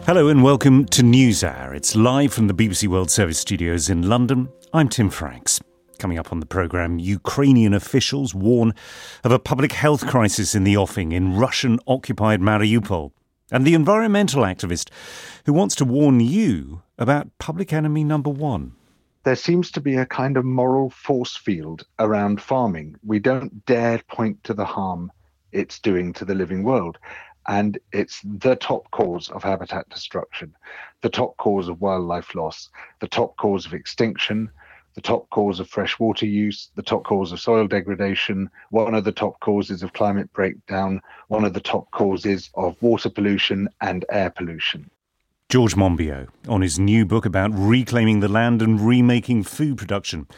Hello and welcome to NewsHour. It's live from the BBC World Service studios in London. I'm Tim Franks. Coming up on the programme, Ukrainian officials warn of a public health crisis in the offing in Russian-occupied Mariupol. And the environmental activist who wants to warn you about public enemy number one. There seems to be a kind of moral force field around farming. We don't dare point to the harm it's doing to the living world. And it's the top cause of habitat destruction, the top cause of wildlife loss, the top cause of extinction, the top cause of freshwater use, the top cause of soil degradation, one of the top causes of climate breakdown, one of the top causes of water pollution and air pollution. George Monbiot on his new book about reclaiming the land and remaking food production.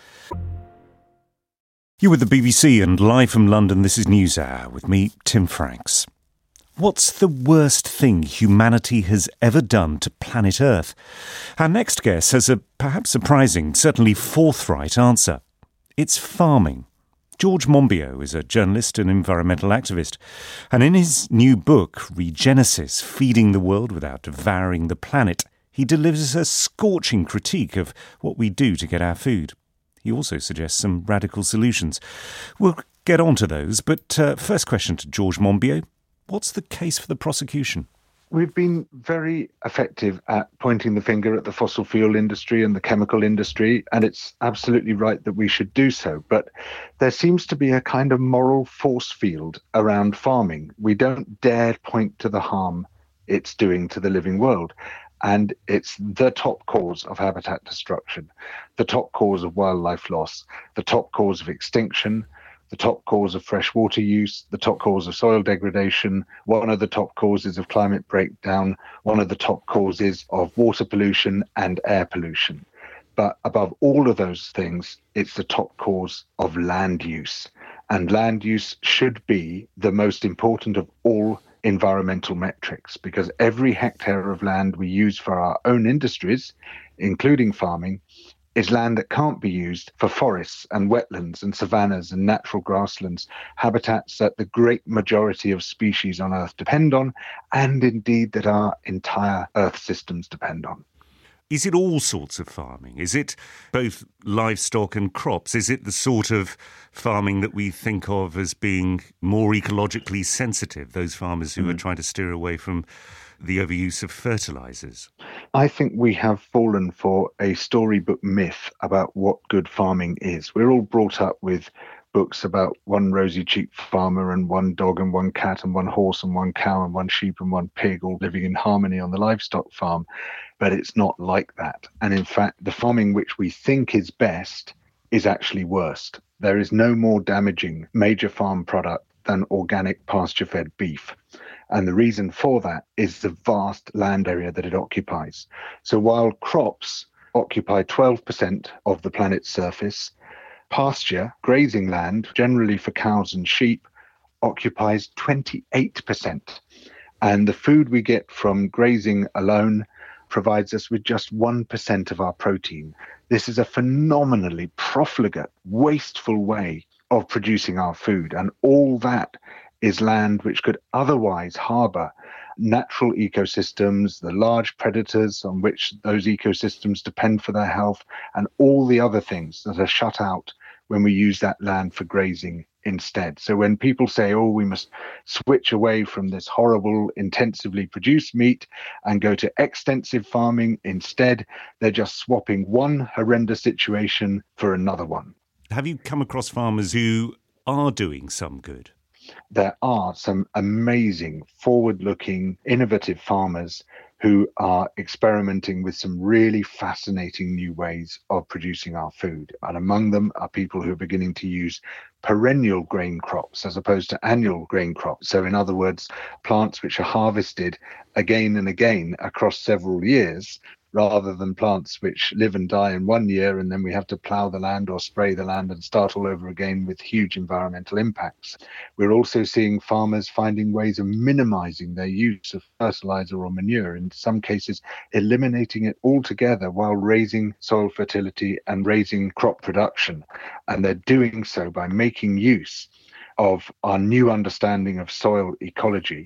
You're with the BBC and live from London, this is NewsHour with me, Tim Franks. What's the worst thing humanity has ever done to planet Earth? Our next guest has a perhaps surprising, certainly forthright answer. It's farming. George Monbiot is a journalist and environmental activist, and in his new book, Regenesis, Feeding the World Without Devouring the Planet, he delivers a scorching critique of what we do to get our food. He also suggests some radical solutions. We'll get on to those, but first question to George Monbiot. What's the case for the prosecution? We've been very effective at pointing the finger at the fossil fuel industry and the chemical industry, and it's absolutely right that we should do so. But there seems to be a kind of moral force field around farming. We don't dare point to the harm it's doing to the living world. And it's the top cause of habitat destruction, the top cause of wildlife loss, the top cause of extinction, the top cause of freshwater use, the top cause of soil degradation, one of the top causes of climate breakdown, one of the top causes of water pollution and air pollution. But above all of those things, it's the top cause of land use. And land use should be the most important of all environmental metrics, because every hectare of land we use for our own industries, including farming, is land that can't be used for forests and wetlands and savannas and natural grasslands, habitats that the great majority of species on Earth depend on, and indeed that our entire Earth systems depend on. Is it all sorts of farming? Is it both livestock and crops? Is it the sort of farming that we think of as being more ecologically sensitive, those farmers who are trying to steer away from the overuse of fertilizers? I think we have fallen for a storybook myth about what good farming is. We're all brought up with books about one rosy-cheeked farmer and one dog and one cat and one horse and one cow and one sheep and one pig all living in harmony on the livestock farm. But it's not like that. And in fact, the farming which we think is best is actually worst. There is no more damaging major farm product than organic pasture-fed beef. And the reason for that is the vast land area that it occupies. So while crops occupy 12% of the planet's surface, pasture, grazing land, generally for cows and sheep, occupies 28%. And the food we get from grazing alone provides us with just 1% of our protein. This is a phenomenally profligate, wasteful way of producing our food. And all that is land which could otherwise harbour natural ecosystems, the large predators on which those ecosystems depend for their health, and all the other things that are shut out when we use that land for grazing instead. So when people say, oh, we must switch away from this horrible, intensively produced meat and go to extensive farming instead, they're just swapping one horrendous situation for another one. Have you come across farmers who are doing some good? There are some amazing, forward-looking, innovative farmers who are experimenting with some really fascinating new ways of producing our food. And among them are people who are beginning to use perennial grain crops as opposed to annual grain crops. So in other words, plants which are harvested again and again across several years, rather than plants which live and die in 1 year and then we have to plough the land or spray the land and start all over again with huge environmental impacts. We're also seeing farmers finding ways of minimizing their use of fertilizer or manure, in some cases eliminating it altogether while raising soil fertility and raising crop production. And they're doing so by making use of our new understanding of soil ecology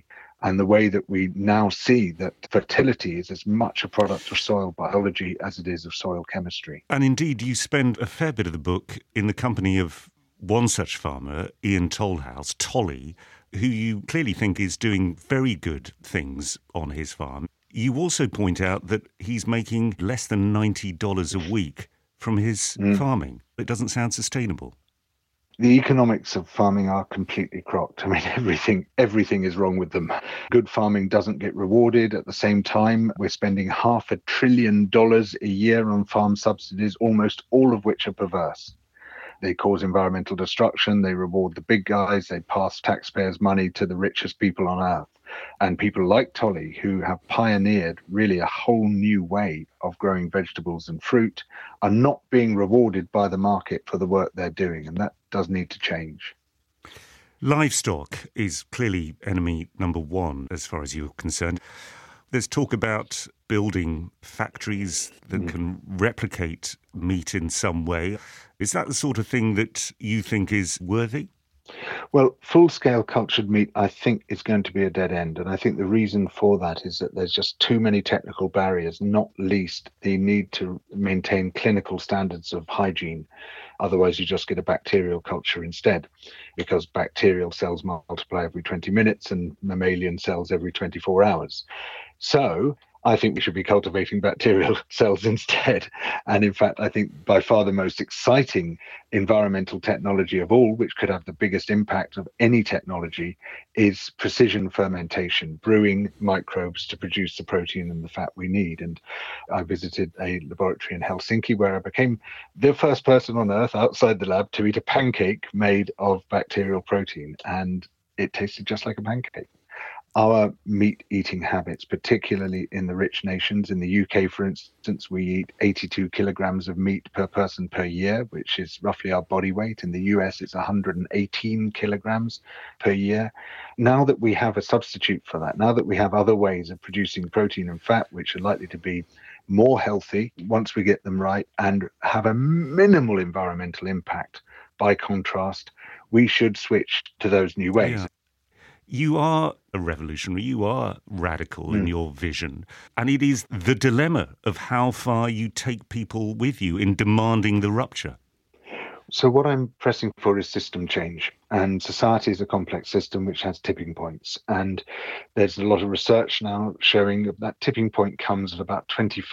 and the way that we now see that fertility is as much a product of soil biology as it is of soil chemistry. And indeed, you spend a fair bit of the book in the company of one such farmer, Ian Tolhouse, Tolly, who you clearly think is doing very good things on his farm. You also point out that he's making less than $90 a week from his farming. It doesn't sound sustainable. The economics of farming are completely crocked. I mean, everything is wrong with them. Good farming doesn't get rewarded. At the same time, we're spending $500 billion a year on farm subsidies, almost all of which are perverse. They cause environmental destruction. They reward the big guys. They pass taxpayers' money to the richest people on earth. And people like Tolly, who have pioneered really a whole new way of growing vegetables and fruit, are not being rewarded by the market for the work they're doing. And that does need to change. Livestock is clearly enemy number one as far as you're concerned. There's talk about building factories that can replicate meat in some way. Is that the sort of thing that you think is worthy? Well, full-scale cultured meat, I think, is going to be a dead end. And I think the reason for that is that there's just too many technical barriers, not least the need to maintain clinical standards of hygiene. Otherwise, you just get a bacterial culture instead, because bacterial cells multiply every 20 minutes and mammalian cells every 24 hours. So I think we should be cultivating bacterial cells instead. And in fact, I think by far the most exciting environmental technology of all, which could have the biggest impact of any technology, is precision fermentation, brewing microbes to produce the protein and the fat we need. And I visited a laboratory in Helsinki where I became the first person on earth outside the lab to eat a pancake made of bacterial protein. And it tasted just like a pancake. Our meat eating habits, particularly in the rich nations, in the UK, for instance, we eat 82 kilograms of meat per person per year, which is roughly our body weight. In the US, it's 118 kilograms per year. Now that we have a substitute for that, now that we have other ways of producing protein and fat, which are likely to be more healthy once we get them right and have a minimal environmental impact, by contrast, we should switch to those new ways. Yeah. You are a revolutionary, you are radical in your vision, and it is the dilemma of how far you take people with you in demanding the rupture. So what I'm pressing for is system change, and society is a complex system which has tipping points, and there's a lot of research now showing that tipping point comes at about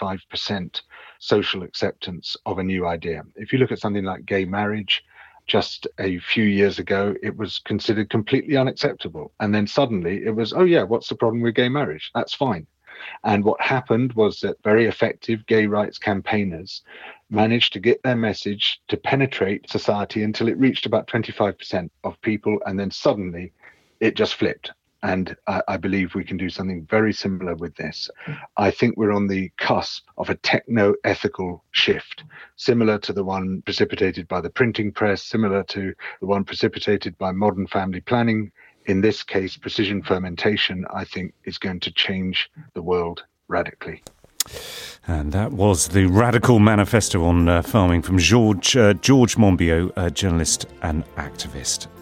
25% social acceptance of a new idea. If you look at something like gay marriage, just a few years ago, it was considered completely unacceptable. And then suddenly it was, oh yeah, what's the problem with gay marriage? That's fine. And what happened was that very effective gay rights campaigners managed to get their message to penetrate society until it reached about 25% of people. And then suddenly it just flipped. And I believe we can do something very similar with this. I think we're on the cusp of a techno-ethical shift, similar to the one precipitated by the printing press, similar to the one precipitated by modern family planning. In this case, precision fermentation, I think, is going to change the world radically. And that was the Radical Manifesto on farming from George Monbiot, a journalist and activist.